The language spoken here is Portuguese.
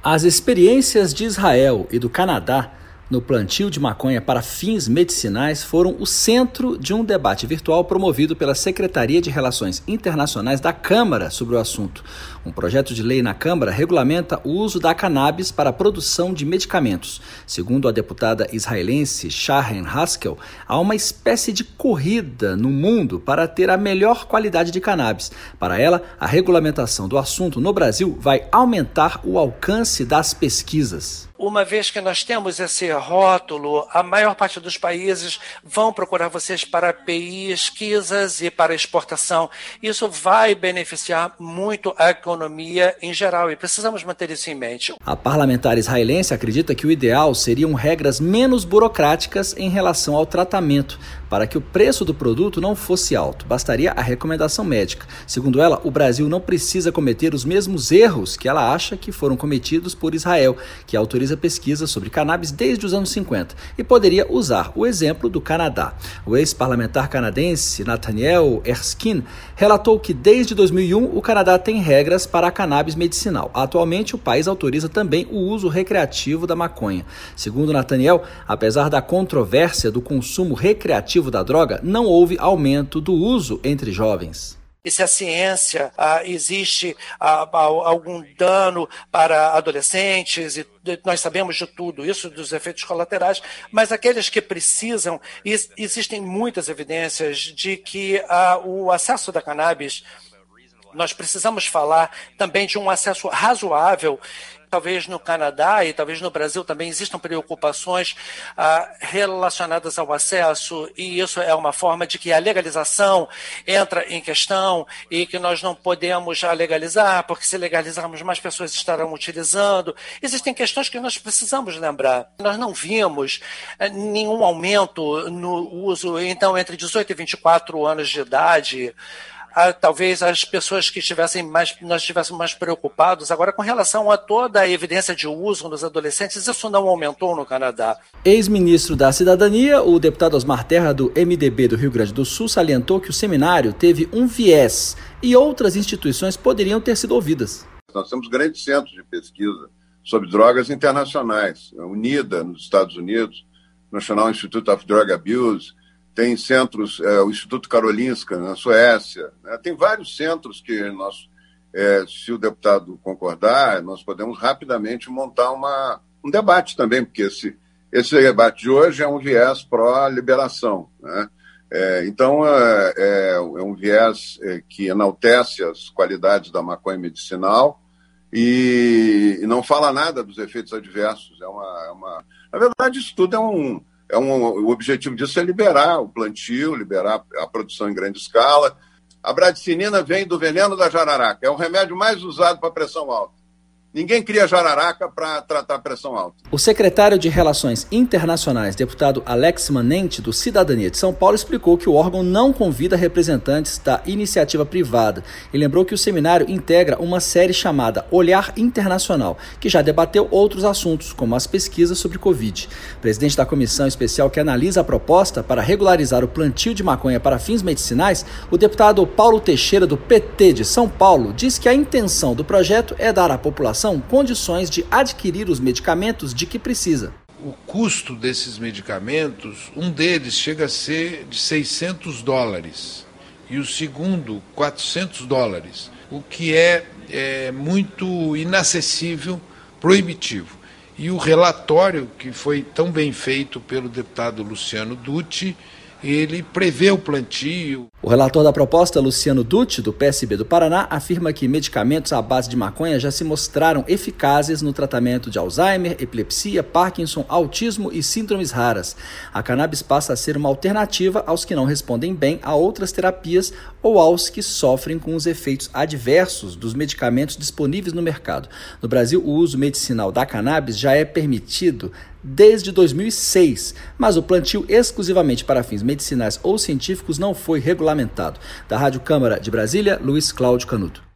As experiências de Israel e do Canadá no plantio de maconha para fins medicinais foram o centro de um debate virtual promovido pela Secretaria de Relações Internacionais da Câmara sobre o assunto. Um projeto de lei na Câmara regulamenta o uso da cannabis para a produção de medicamentos. Segundo a deputada israelense Sharren Haskel, há uma espécie de corrida no mundo para ter a melhor qualidade de cannabis. Para ela, a regulamentação do assunto no Brasil vai aumentar o alcance das pesquisas. Uma vez que nós temos esse rótulo, a maior parte dos países vão procurar vocês para pesquisas e para exportação. Isso vai beneficiar muito a economia em geral e precisamos manter isso em mente. A parlamentar israelense acredita que o ideal seriam regras menos burocráticas em relação ao tratamento, para que o preço do produto não fosse alto. Bastaria a recomendação médica. Segundo ela, o Brasil não precisa cometer os mesmos erros que ela acha que foram cometidos por Israel, que autoriza pesquisas sobre cannabis desde os anos 50, e poderia usar o exemplo do Canadá. O ex-parlamentar canadense Nathaniel Erskine relatou que desde 2001 o Canadá tem regras para a cannabis medicinal. Atualmente, o país autoriza também o uso recreativo da maconha. Segundo Nathaniel, apesar da controvérsia do consumo recreativo da droga, não houve aumento do uso entre jovens. E se a ciência existe algum dano para adolescentes, e nós sabemos de tudo isso, dos efeitos colaterais, mas aqueles que precisam, existem muitas evidências de que o acesso da cannabis, nós precisamos falar também de um acesso razoável. Talvez no Canadá e talvez no Brasil também existam preocupações relacionadas ao acesso, e isso é uma forma de que a legalização entra em questão e que nós não podemos já legalizar, porque se legalizarmos mais pessoas estarão utilizando. Existem questões que nós precisamos lembrar. Nós não vimos nenhum aumento no uso, então, entre 18 e 24 anos de idade. Talvez as pessoas que nós estivéssemos mais preocupados. Agora, com relação a toda a evidência de uso nos adolescentes, isso não aumentou no Canadá. Ex-ministro da Cidadania, o deputado Osmar Terra, do MDB do Rio Grande do Sul, salientou que o seminário teve um viés e outras instituições poderiam ter sido ouvidas. Nós temos grandes centros de pesquisa sobre drogas internacionais. A UNIDA, nos Estados Unidos, National Institute of Drug Abuse, tem centros, o Instituto Karolinska, na Suécia, né? Tem vários centros que nós, se o deputado concordar, nós podemos rapidamente montar um debate também, porque esse debate de hoje é um viés pró-liberação, né? Então, é um viés que enaltece as qualidades da maconha medicinal e não fala nada dos efeitos adversos. Na verdade, isso tudo o objetivo disso é liberar o plantio, liberar a produção em grande escala. A bradicinina vem do veneno da jararaca. É o remédio mais usado para pressão alta. Ninguém cria jararaca para tratar pressão alta. O secretário de Relações Internacionais, deputado Alex Manente, do Cidadania de São Paulo, explicou que o órgão não convida representantes da iniciativa privada e lembrou que o seminário integra uma série chamada Olhar Internacional, que já debateu outros assuntos, como as pesquisas sobre Covid. O presidente da comissão especial que analisa a proposta para regularizar o plantio de maconha para fins medicinais, o deputado Paulo Teixeira, do PT de São Paulo, diz que a intenção do projeto é dar à população condições de adquirir os medicamentos de que precisa. O custo desses medicamentos, um deles chega a ser de $600 e o segundo $400, o que é muito inacessível, proibitivo. E o relatório, que foi tão bem feito pelo deputado Luciano Dutti, ele prevê o plantio. O relator da proposta, Luciano Dutti, do PSB do Paraná, afirma que medicamentos à base de maconha já se mostraram eficazes no tratamento de Alzheimer, epilepsia, Parkinson, autismo e síndromes raras. A cannabis passa a ser uma alternativa aos que não respondem bem a outras terapias ou aos que sofrem com os efeitos adversos dos medicamentos disponíveis no mercado. No Brasil, o uso medicinal da cannabis já é permitido desde 2006, mas o plantio exclusivamente para fins medicinais ou científicos não foi regulamentado. Da Rádio Câmara de Brasília, Luiz Cláudio Canuto.